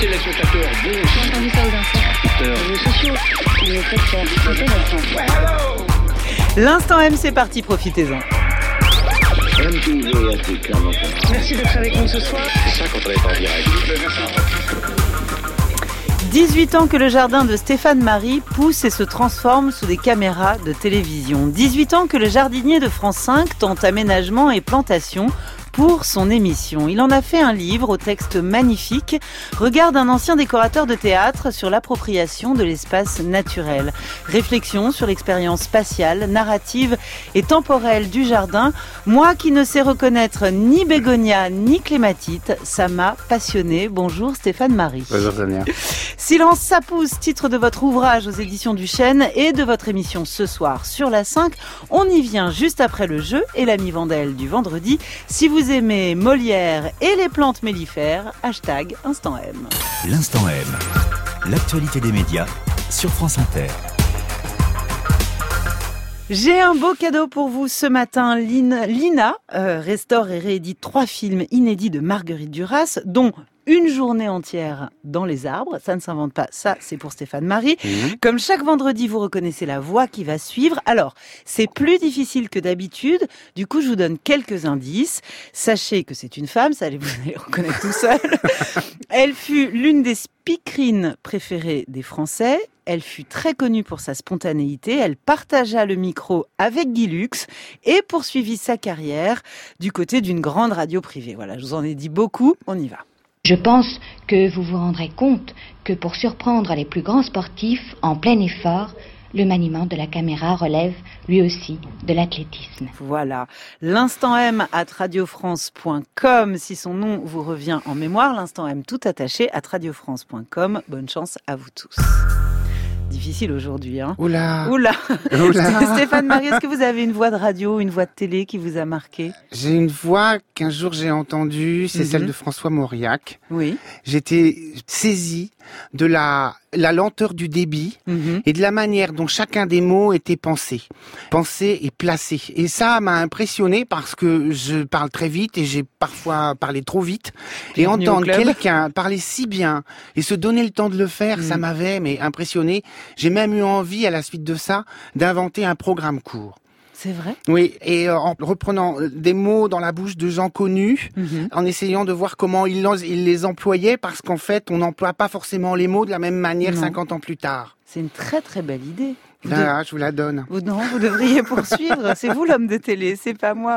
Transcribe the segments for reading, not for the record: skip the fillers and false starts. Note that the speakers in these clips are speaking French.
téléspectateurs, bonjour. J'ai entendu ça aux infos. Les réseaux sociaux, on est très fiers. C'est intéressant. L'instant M, c'est parti, profitez-en. Merci d'être avec nous ce soir. C'est ça quand on est en direct. 18 ans que le jardin de Stéphane Marie pousse et se transforme sous des caméras de télévision. 18 ans que le jardinier de France 5 tente aménagement et plantation pour son émission. Il en a fait un livre au texte magnifique, regard d'un ancien décorateur de théâtre sur l'appropriation de l'espace naturel. Réflexion sur l'expérience spatiale, narrative et temporelle du jardin. Moi qui ne sais reconnaître ni bégonia ni clématite, ça m'a passionné. Bonjour Stéphane Marie. Bonjour Sonia. Silence ça pousse, titre de votre ouvrage aux éditions du Chêne et de votre émission ce soir sur la 5. On y vient juste après le jeu et l'ami Vandel du vendredi. Si vous aimez Molière et les plantes mellifères, hashtag Instant M. L'Instant M, l'actualité des médias sur France Inter. J'ai un beau cadeau pour vous ce matin. Lina restaure et réédite 3 films inédits de Marguerite Duras, dont Une journée entière dans les arbres. Ça ne s'invente pas, ça c'est pour Stéphane Marie. Comme chaque vendredi, vous reconnaissez la voix qui va suivre. Alors, c'est plus difficile que d'habitude. Du coup, je vous donne quelques indices. Sachez que c'est une femme, ça vous allez reconnaître tout seul. Elle fut l'une des speakerines préférées des Français. Elle fut très connue pour sa spontanéité. Elle partagea le micro avec Guy Lux et poursuivit sa carrière du côté d'une grande radio privée. Voilà, je vous en ai dit beaucoup. On y va. Je pense que vous vous rendrez compte que pour surprendre les plus grands sportifs en plein effort, le maniement de la caméra relève lui aussi de l'athlétisme. Voilà, l'instant M @ radiofrance.com, si son nom vous revient en mémoire, l'instant M tout attaché @ radiofrance.com. Bonne chance à vous tous. Difficile aujourd'hui, hein. Oula. Stéphane Marie, est-ce que vous avez une voix de radio, une voix de télé qui vous a marqué? J'ai une voix qu'un jour j'ai entendue, c'est celle de François Mauriac. Oui. J'étais saisie de la lenteur du débit et de la manière dont chacun des mots était pensé et placé. Et ça m'a impressionné parce que je parle très vite et j'ai parfois parlé trop vite. Et entendre quelqu'un parler si bien et se donner le temps de le faire, ça m'avait impressionné. J'ai même eu envie, à la suite de ça, d'inventer un programme court. C'est vrai? Oui, et en reprenant des mots dans la bouche de gens connus, en essayant de voir comment ils les employaient, parce qu'en fait, on n'emploie pas forcément les mots de la même manière 50 ans plus tard. C'est une très très belle idée. Je vous la donne. Vous devriez poursuivre. C'est vous l'homme de télé, c'est pas moi.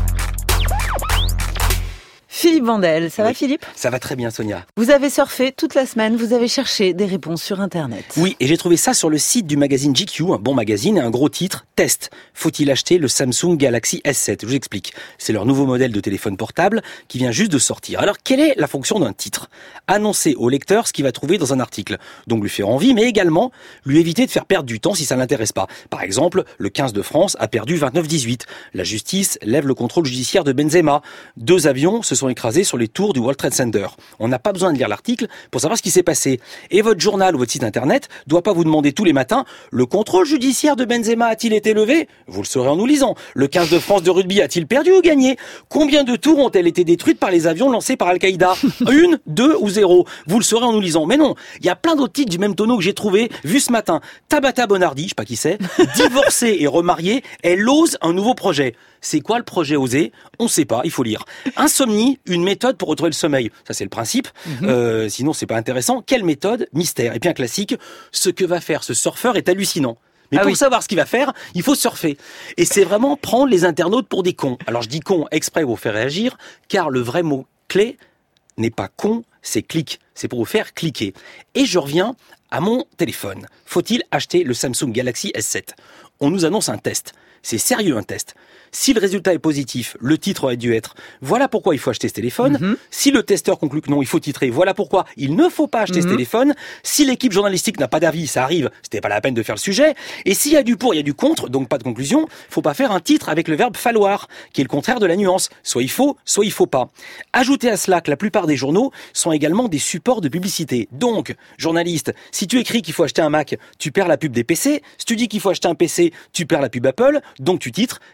Philippe Vandel, ça va Philippe? Ça va très bien Sonia. Vous avez surfé toute la semaine, vous avez cherché des réponses sur Internet. Oui, et j'ai trouvé ça sur le site du magazine GQ, un bon magazine, et un gros titre, test. Faut-il acheter le Samsung Galaxy S7? Je vous explique. C'est leur nouveau modèle de téléphone portable qui vient juste de sortir. Alors, quelle est la fonction d'un titre? Annoncer au lecteur ce qu'il va trouver dans un article. Donc lui faire envie, mais également lui éviter de faire perdre du temps si ça l'intéresse pas. Par exemple, le 15 de France a perdu 29-18. La justice lève le contrôle judiciaire de Benzema. 2 avions se sont écrasés sur les tours du World Trade Center. On n'a pas besoin de lire l'article pour savoir ce qui s'est passé. Et votre journal ou votre site internet doit pas vous demander tous les matins: le contrôle judiciaire de Benzema a-t-il été levé? Vous le saurez en nous lisant. Le 15 de France de rugby a-t-il perdu ou gagné? Combien de tours ont-elles été détruites par les avions lancés par Al-Qaïda? 1, 2 ou 0? Vous le saurez en nous lisant. Mais non, il y a plein d'autres titres du même tonneau que j'ai trouvé, vu ce matin. Tabata Bonardi, je sais pas qui c'est, divorcée et remariée, elle ose un nouveau projet. C'est quoi le projet osé? On sait pas, il faut lire. Insomnie, une méthode pour retrouver le sommeil. Ça, c'est le principe. Sinon, c'est pas intéressant. Quelle méthode? Mystère. Et puis un classique, ce que va faire ce surfeur est hallucinant. Mais pour savoir ce qu'il va faire, il faut surfer. Et c'est vraiment prendre les internautes pour des cons. Alors je dis con exprès pour vous faire réagir, car le vrai mot clé n'est pas con, c'est clic. C'est pour vous faire cliquer. Et je reviens à mon téléphone. Faut-il acheter le Samsung Galaxy S7? On nous annonce un test. C'est sérieux un test. Si le résultat est positif, le titre aurait dû être « Voilà pourquoi il faut acheter ce téléphone ». Si le testeur conclut que non, il faut titrer « Voilà pourquoi il ne faut pas acheter ce téléphone ». Si l'équipe journalistique n'a pas d'avis, ça arrive, c'était pas la peine de faire le sujet. Et s'il y a du pour, il y a du contre, donc pas de conclusion, faut pas faire un titre avec le verbe « falloir », qui est le contraire de la nuance. Soit il faut pas. Ajoutez à cela que la plupart des journaux sont également des supports de publicité. Donc, journaliste, si tu écris qu'il faut acheter un Mac, tu perds la pub des PC. Si tu dis qu'il faut acheter un PC, tu perds la pub Apple. Donc tu titres « Quels sont les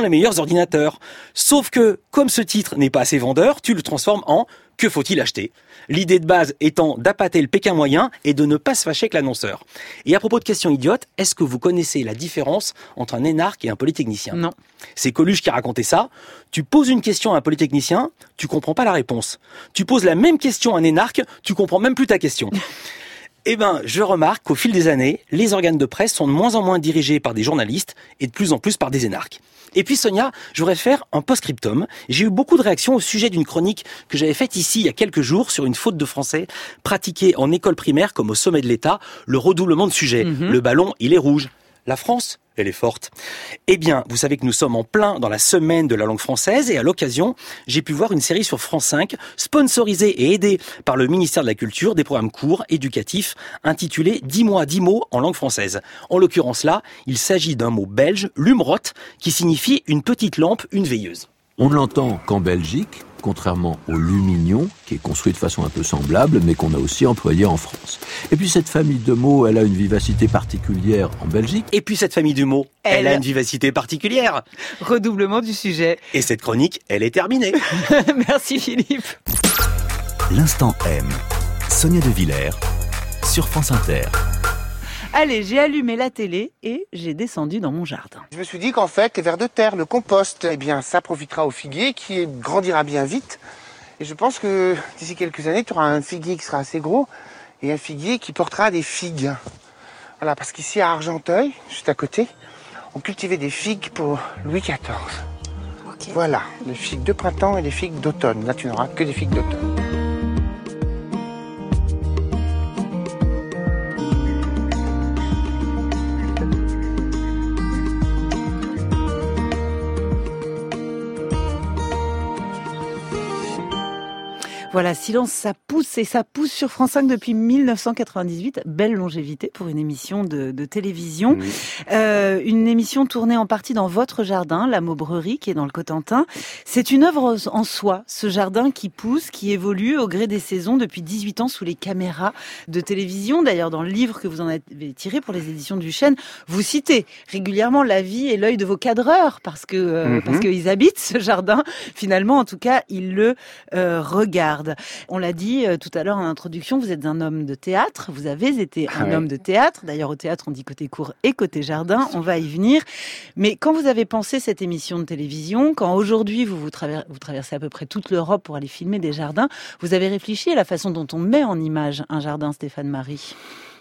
les meilleurs ordinateurs. Sauf que, comme ce titre n'est pas assez vendeur, tu le transformes en « Que faut-il acheter ?» L'idée de base étant d'appâter le Pékin moyen et de ne pas se fâcher avec l'annonceur. Et à propos de questions idiotes, est-ce que vous connaissez la différence entre un énarque et un polytechnicien ? Non. C'est Coluche qui a raconté ça. Tu poses une question à un polytechnicien, tu comprends pas la réponse. Tu poses la même question à un énarque, tu comprends même plus ta question. Eh ben, je remarque qu'au fil des années, les organes de presse sont de moins en moins dirigés par des journalistes et de plus en plus par des énarques. Et puis Sonia, je voudrais faire un post-scriptum. J'ai eu beaucoup de réactions au sujet d'une chronique que j'avais faite ici il y a quelques jours sur une faute de français pratiquée en école primaire comme au sommet de l'État, le redoublement de sujet. Le ballon, il est rouge. La France, elle est forte. Eh bien, vous savez que nous sommes en plein dans la semaine de la langue française et à l'occasion, j'ai pu voir une série sur France 5, sponsorisée et aidée par le ministère de la Culture, des programmes courts, éducatifs, intitulés 10 mois, 10 mots en langue française. En l'occurrence là, il s'agit d'un mot belge, lumrot, qui signifie une petite lampe, une veilleuse. On ne l'entend qu'en Belgique, contrairement au lumignon, qui est construit de façon un peu semblable, mais qu'on a aussi employé en France. Et puis cette famille de mots, elle a une vivacité particulière en Belgique. Et puis cette famille de mots, elle a une vivacité particulière. Redoublement du sujet. Et cette chronique, elle est terminée. Merci Philippe. L'Instant M. Sonia De Villers sur France Inter. Allez, j'ai allumé la télé et j'ai descendu dans mon jardin. Je me suis dit qu'en fait, les vers de terre, le compost, eh bien, ça profitera au figuier qui grandira bien vite. Et je pense que d'ici quelques années, tu auras un figuier qui sera assez gros et un figuier qui portera des figues. Voilà, parce qu'ici à Argenteuil, juste à côté, on cultivait des figues pour Louis XIV. Okay. Voilà, les figues de printemps et les figues d'automne. Là, tu n'auras que des figues d'automne. Voilà, Silence, ça pousse et ça pousse sur France 5 depuis 1998. Belle longévité pour une émission de télévision. Oui. Une émission tournée en partie dans votre jardin, la Maubrerie, qui est dans le Cotentin. C'est une œuvre en soi, ce jardin qui pousse, qui évolue au gré des saisons depuis 18 ans sous les caméras de télévision. D'ailleurs, dans le livre que vous en avez tiré pour les éditions du Chêne, vous citez régulièrement la vie et l'œil de vos cadreurs parce qu'ils habitent ce jardin. Finalement, en tout cas, ils le regardent. On l'a dit tout à l'heure en introduction, vous êtes un homme de théâtre, vous avez été un homme de théâtre. D'ailleurs, au théâtre, on dit côté cour et côté jardin, on va y venir. Mais quand vous avez pensé cette émission de télévision, quand aujourd'hui vous traversez à peu près toute l'Europe pour aller filmer des jardins, vous avez réfléchi à la façon dont on met en image un jardin, Stéphane Marie ?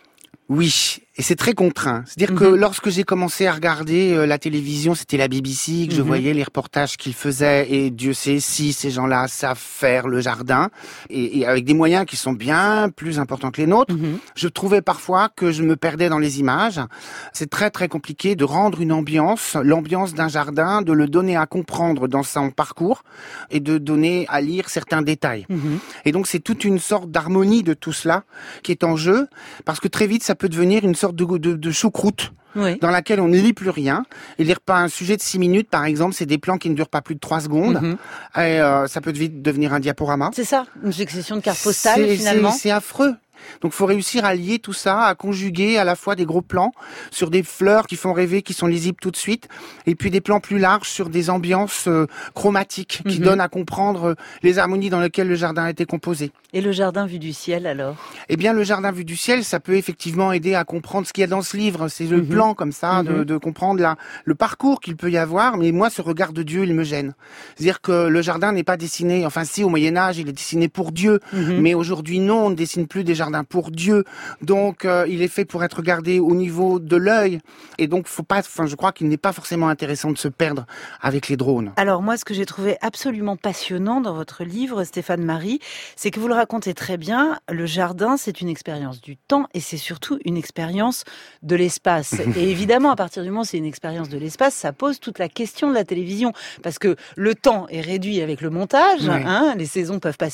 Oui, et c'est très contraint. C'est-à-dire que lorsque j'ai commencé à regarder la télévision, c'était la BBC, que je voyais les reportages qu'ils faisaient, et Dieu sait si ces gens-là savent faire le jardin, et avec des moyens qui sont bien plus importants que les nôtres. Je trouvais parfois que je me perdais dans les images. C'est très très compliqué de rendre l'ambiance d'un jardin, de le donner à comprendre dans son parcours, et de donner à lire certains détails. Et donc c'est toute une sorte d'harmonie de tout cela qui est en jeu, parce que très vite ça peut devenir une sorte de choucroute dans laquelle on ne lit plus rien. Et lire pas un sujet de 6 minutes, par exemple, c'est des plans qui ne durent pas plus de 3 secondes. Et ça peut vite devenir un diaporama. C'est ça, une succession de cartes postales finalement. C'est affreux. Donc faut réussir à lier tout ça, à conjuguer à la fois des gros plans sur des fleurs qui font rêver, qui sont lisibles tout de suite, et puis des plans plus larges sur des ambiances chromatiques qui donnent à comprendre les harmonies dans lesquelles le jardin a été composé. Et le jardin vu du ciel alors ? Eh bien le jardin vu du ciel, ça peut effectivement aider à comprendre ce qu'il y a dans ce livre. C'est le plan comme ça, de comprendre le parcours qu'il peut y avoir, mais moi ce regard de Dieu il me gêne. C'est-à-dire que le jardin n'est pas dessiné, enfin si au Moyen-Âge il est dessiné pour Dieu, mais aujourd'hui non, on ne dessine plus des jardins pour Dieu, donc il est fait pour être regardé au niveau de l'œil, et donc je crois qu'il n'est pas forcément intéressant de se perdre avec les drones. Alors moi, ce que j'ai trouvé absolument passionnant dans votre livre, Stéphane Marie, c'est que vous le racontez très bien, le jardin c'est une expérience du temps et c'est surtout une expérience de l'espace. Et évidemment, à partir du moment où c'est une expérience de l'espace, ça pose toute la question de la télévision, parce que le temps est réduit avec le montage, les saisons peuvent passer à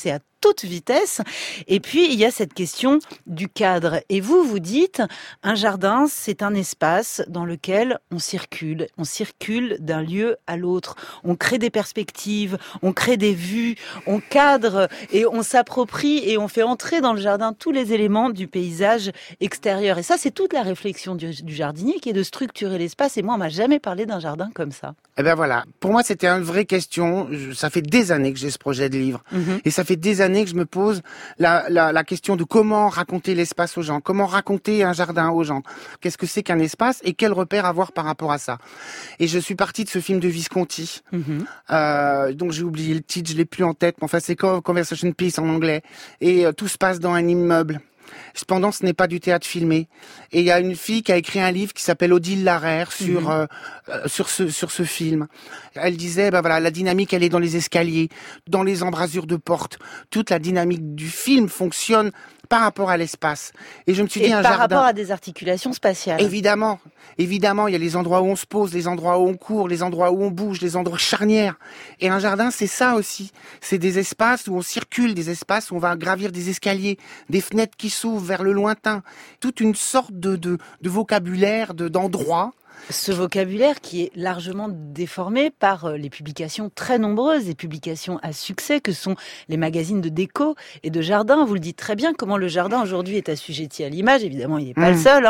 toute vitesse. Et puis, il y a cette question du cadre. Et vous dites, un jardin, c'est un espace dans lequel on circule d'un lieu à l'autre. On crée des perspectives, on crée des vues, on cadre et on s'approprie et on fait entrer dans le jardin tous les éléments du paysage extérieur. Et ça, c'est toute la réflexion du jardinier qui est de structurer l'espace. Et moi, on m'a jamais parlé d'un jardin comme ça. Eh ben voilà. Pour moi, c'était une vraie question. Ça fait des années que j'ai ce projet de livre. Et ça fait des années que je me pose la question de comment raconter l'espace aux gens. Comment raconter un jardin aux gens. Qu'est-ce que c'est qu'un espace et quel repère avoir par rapport à ça. Et je suis partie de ce film de Visconti. Donc j'ai oublié le titre, je l'ai plus en tête. Enfin, c'est Conversation Piece en anglais. Et tout se passe dans un immeuble. Cependant, ce n'est pas du théâtre filmé. Et il y a une fille qui a écrit un livre qui s'appelle Odile Larère sur ce film. Elle disait, la dynamique, elle est dans les escaliers, dans les embrasures de portes. Toute la dynamique du film fonctionne par rapport à l'espace. Et je me suis dit, un jardin. Par rapport à des articulations spatiales. Évidemment, il y a les endroits où on se pose, les endroits où on court, les endroits où on bouge, les endroits charnières. Et un jardin, c'est ça aussi. C'est des espaces où on circule, des espaces où on va gravir des escaliers, des fenêtres qui s'ouvrent vers le lointain. Toute une sorte de vocabulaire, d'endroits. Ce vocabulaire qui est largement déformé par les publications très nombreuses, des publications à succès que sont les magazines de déco et de jardin. Vous le dites très bien, comment le jardin aujourd'hui est assujetti à l'image. Évidemment, il n'est pas le seul,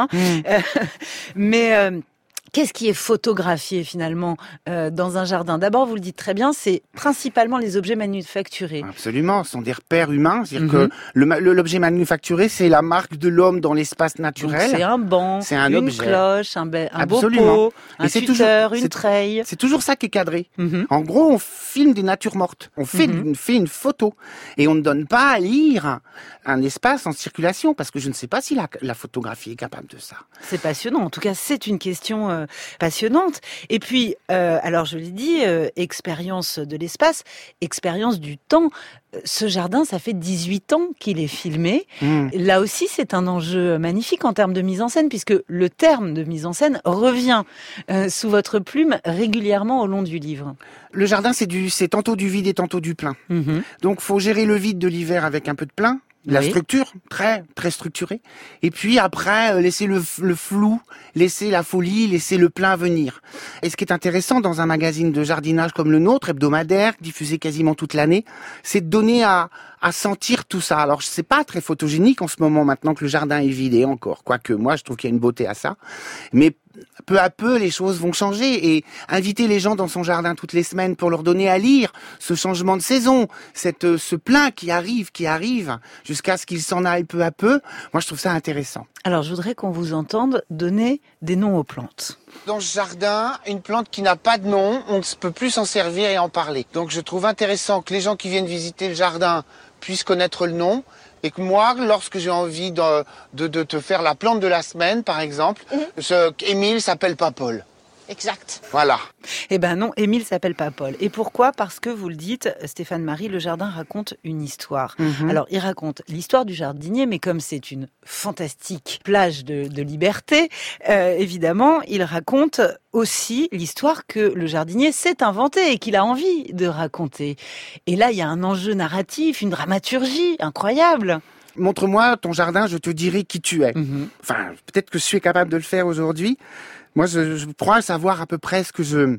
mais qu'est-ce qui est photographié finalement dans un jardin ? D'abord, vous le dites très bien, c'est principalement les objets manufacturés. Absolument, ce sont des repères humains. C'est-à-dire que l'objet manufacturé, c'est la marque de l'homme dans l'espace naturel. Donc c'est un banc, c'est un une objet. Cloche, un beau pot, un tuteur, une treille. C'est toujours ça qui est cadré. En gros, on filme des natures mortes. On fait une photo. Et on ne donne pas à lire un espace en circulation, parce que je ne sais pas si la photographie est capable de ça. C'est passionnant. En tout cas, c'est une question passionnante. Et puis, alors je l'ai dit, expérience de l'espace, expérience du temps. Ce jardin, ça fait 18 ans qu'il est filmé. Là aussi, c'est un enjeu magnifique en termes de mise en scène, puisque le terme de mise en scène revient sous votre plume régulièrement au long du livre. Le jardin, c'est tantôt du vide et tantôt du plein. Donc, faut gérer le vide de l'hiver avec un peu de plein. La structure, très, très structurée. Et puis après, laisser le flou, laisser la folie, laisser le plein venir. Et ce qui est intéressant dans un magazine de jardinage comme le nôtre, hebdomadaire, diffusé quasiment toute l'année, c'est de donner à sentir tout ça. Alors, c'est pas très photogénique en ce moment, maintenant que le jardin est vidé encore. Quoique, moi, je trouve qu'il y a une beauté à ça. Mais peu à peu, les choses vont changer, et inviter les gens dans son jardin toutes les semaines pour leur donner à lire ce changement de saison, ce plein qui arrive, jusqu'à ce qu'il s'en aille peu à peu. Moi, je trouve ça intéressant. Alors, je voudrais qu'on vous entende donner des noms aux plantes. Dans ce jardin, une plante qui n'a pas de nom, on ne peut plus s'en servir et en parler. Donc, je trouve intéressant que les gens qui viennent visiter le jardin puissent connaître le nom. Et que moi, lorsque j'ai envie de te faire la plante de la semaine, par exemple, Émile s'appelle pas Paul. Exact. Voilà. Eh ben non, Émile s'appelle pas Paul. Et pourquoi ? Parce que vous le dites, Stéphane Marie, le jardin raconte une histoire. Alors, il raconte l'histoire du jardinier, mais comme c'est une fantastique plage de liberté, évidemment, il raconte aussi l'histoire que le jardinier s'est inventé et qu'il a envie de raconter. Et là, il y a un enjeu narratif, une dramaturgie incroyable. Montre-moi ton jardin, je te dirai qui tu es. Enfin, peut-être que je suis capable de le faire aujourd'hui. Moi, je crois savoir à peu près ce que je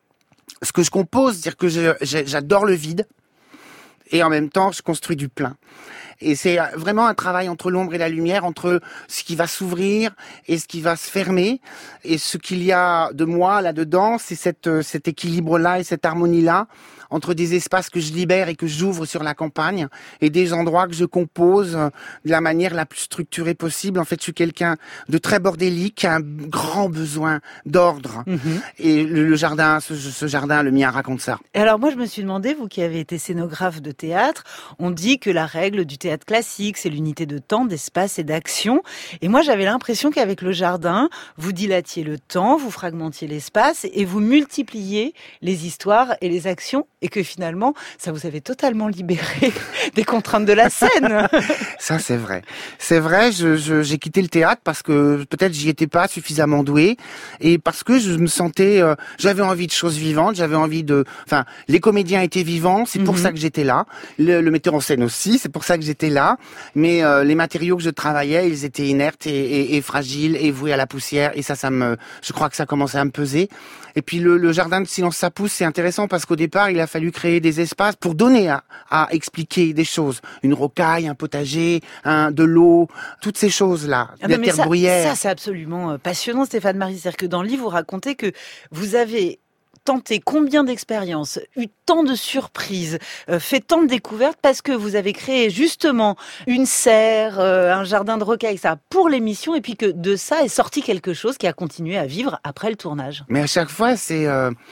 compose, c'est-à-dire que j'adore le vide, et en même temps, je construis du plein. Et c'est vraiment un travail entre l'ombre et la lumière, entre ce qui va s'ouvrir et ce qui va se fermer. Et ce qu'il y a de moi là-dedans, c'est cet équilibre-là et cette harmonie-là, entre des espaces que je libère et que j'ouvre sur la campagne, et des endroits que je compose de la manière la plus structurée possible. En fait, je suis quelqu'un de très bordélique, qui a un grand besoin d'ordre. Et le jardin, ce jardin, le mien, raconte ça. Et alors moi, je me suis demandé, vous qui avez été scénographe de théâtre, on dit que la règle du théâtre classique, c'est l'unité de temps, d'espace et d'action. Et moi, j'avais l'impression qu'avec le jardin, vous dilatiez le temps, vous fragmentiez l'espace et vous multipliez les histoires et les actions et que finalement, ça vous avait totalement libéré des contraintes de la scène. Ça, c'est vrai. C'est vrai, j'ai quitté le théâtre parce que peut-être j'y étais pas suffisamment doué et parce que je me sentais, j'avais envie de choses vivantes, les comédiens étaient vivants, c'est pour ça que j'étais là. Le metteur en scène aussi, c'est pour ça que j'étais là. Mais les matériaux que je travaillais, ils étaient inertes et fragiles et voués à la poussière. Et je crois que ça commençait à me peser. Et puis le jardin de Silence ça pousse, c'est intéressant parce qu'au départ, il a fallu créer des espaces pour donner à expliquer des choses. Une rocaille, un potager, de l'eau, toutes ces choses-là, la terre bruyère. Ça, c'est absolument passionnant, Stéphane Marie. C'est-à-dire que dans le livre, vous racontez que vous avez tenté combien d'expériences, eu tant de surprises, fait tant de découvertes parce que vous avez créé justement une serre, un jardin de rocaille, ça pour l'émission et puis que de ça est sorti quelque chose qui a continué à vivre après le tournage. Mais à chaque fois, c'est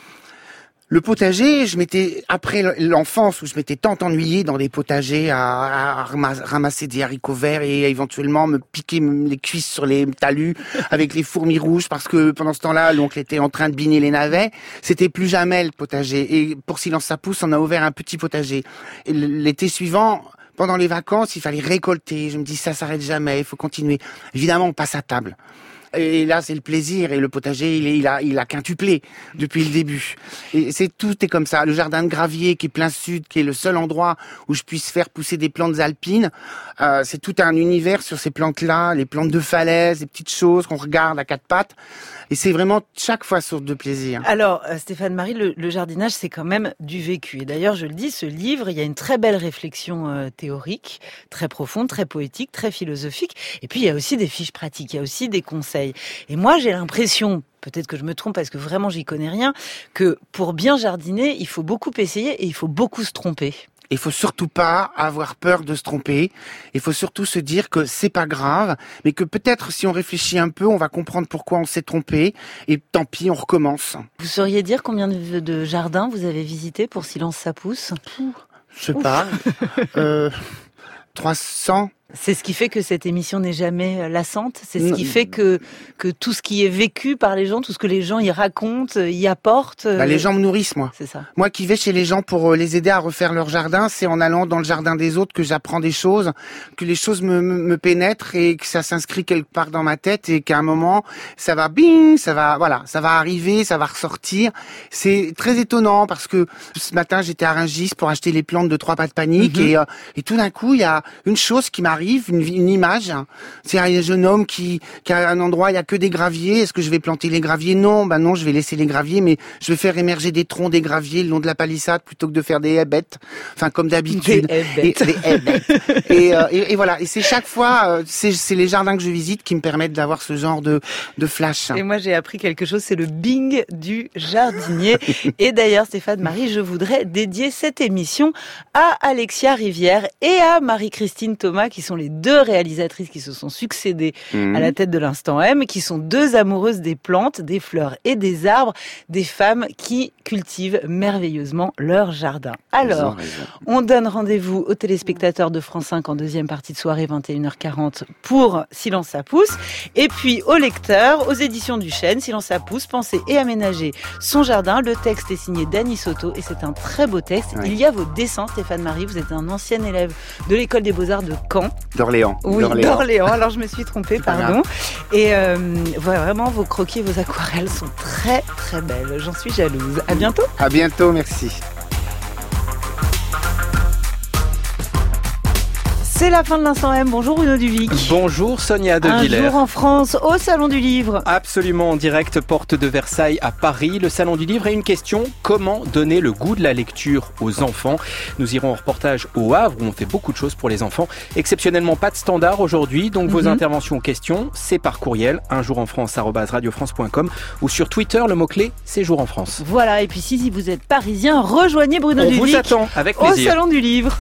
le potager, après l'enfance où je m'étais tant ennuyé dans des potagers à ramasser des haricots verts et éventuellement me piquer les cuisses sur les talus avec les fourmis rouges parce que pendant ce temps-là, l'oncle était en train de biner les navets. C'était plus jamais le potager. Et pour Silence ça pousse, on a ouvert un petit potager. Et l'été suivant, pendant les vacances, il fallait récolter. Je me dis, ça s'arrête jamais, il faut continuer. Évidemment, on passe à table. Et là, c'est le plaisir. Et le potager, il a quintuplé depuis le début. Et tout est comme ça. Le jardin de Gravier, qui est plein sud, qui est le seul endroit où je puisse faire pousser des plantes alpines. C'est tout un univers sur ces plantes-là, les plantes de falaise, les petites choses qu'on regarde à quatre pattes. Et c'est vraiment chaque fois source de plaisir. Alors, Stéphane Marie, le jardinage, c'est quand même du vécu. Et d'ailleurs, je le dis, ce livre, il y a une très belle réflexion théorique, très profonde, très poétique, très philosophique. Et puis, il y a aussi des fiches pratiques, il y a aussi des conseils. Et moi, j'ai l'impression, peut-être que je me trompe parce que vraiment, j'y connais rien, que pour bien jardiner, il faut beaucoup essayer et il faut beaucoup se tromper. Il faut surtout pas avoir peur de se tromper. Il faut surtout se dire que c'est pas grave, mais que peut-être si on réfléchit un peu, on va comprendre pourquoi on s'est trompé. Et tant pis, on recommence. Vous sauriez dire combien de jardins vous avez visités pour Silence ça pousse ? Je sais pas. 300. C'est ce qui fait que cette émission n'est jamais lassante. C'est ce qui fait que tout ce qui est vécu par les gens, tout ce que les gens y racontent, y apportent. Les gens me nourrissent, moi. C'est ça. Moi qui vais chez les gens pour les aider à refaire leur jardin, c'est en allant dans le jardin des autres que j'apprends des choses, que les choses me pénètrent et que ça s'inscrit quelque part dans ma tête et qu'à un moment, ça va arriver, ça va ressortir. C'est très étonnant parce que ce matin, j'étais à Rungis pour acheter les plantes de 3 pas de panique et tout d'un coup, il y a une chose qui m'arrive, une image. C'est un jeune homme qui a un endroit, il y a que des graviers. Est-ce que je vais planter les graviers? Non, non, je vais laisser les graviers, mais je vais faire émerger des troncs des graviers le long de la palissade plutôt que de faire des haies bêtes. Enfin, comme d'habitude. Des haies bêtes. Et voilà. Et c'est chaque fois, c'est les jardins que je visite qui me permettent d'avoir ce genre de flash. Et moi, j'ai appris quelque chose, c'est le bing du jardinier. Et d'ailleurs, Stéphane Marie, je voudrais dédier cette émission à Alexia Rivière et à Marie-Christine Thomas, qui sont les 2 réalisatrices qui se sont succédées à la tête de l'Instant M, qui sont 2 amoureuses des plantes, des fleurs et des arbres, des femmes qui cultivent merveilleusement leur jardin. Alors, on donne rendez-vous aux téléspectateurs de France 5 en deuxième partie de soirée, 21h40, pour Silence ça pousse. Et puis aux lecteurs, aux éditions du Chêne, Silence ça pousse, penser et aménager son jardin. Le texte est signé Dany Soto et c'est un très beau texte. Oui. Il y a vos dessins, Stéphane Marie, vous êtes un ancien élève de l'école des Beaux-Arts de Caen. D'Orléans. Oui, d'Orléans. Alors je me suis trompée, pardon. Et voilà, vraiment, vos croquis, vos aquarelles sont très très belles. J'en suis jalouse. À bientôt. À bientôt, merci. C'est la fin de l'Instant M. Bonjour Bruno Duvic. Bonjour Sonia De Villers. Un jour en France, au Salon du Livre. Absolument, en direct, porte de Versailles à Paris. Le Salon du Livre et une question, comment donner le goût de la lecture aux enfants? Nous irons en reportage au Havre où on fait beaucoup de choses pour les enfants. Exceptionnellement, pas de standard aujourd'hui, donc vos interventions ou questions, c'est par courriel, unjourenfrance@radiofrance.com ou sur Twitter, le mot-clé, c'est Jour en France. Voilà, et puis si vous êtes parisien, rejoignez Bruno Duvic. On vous attend, avec plaisir. Au Salon du Livre.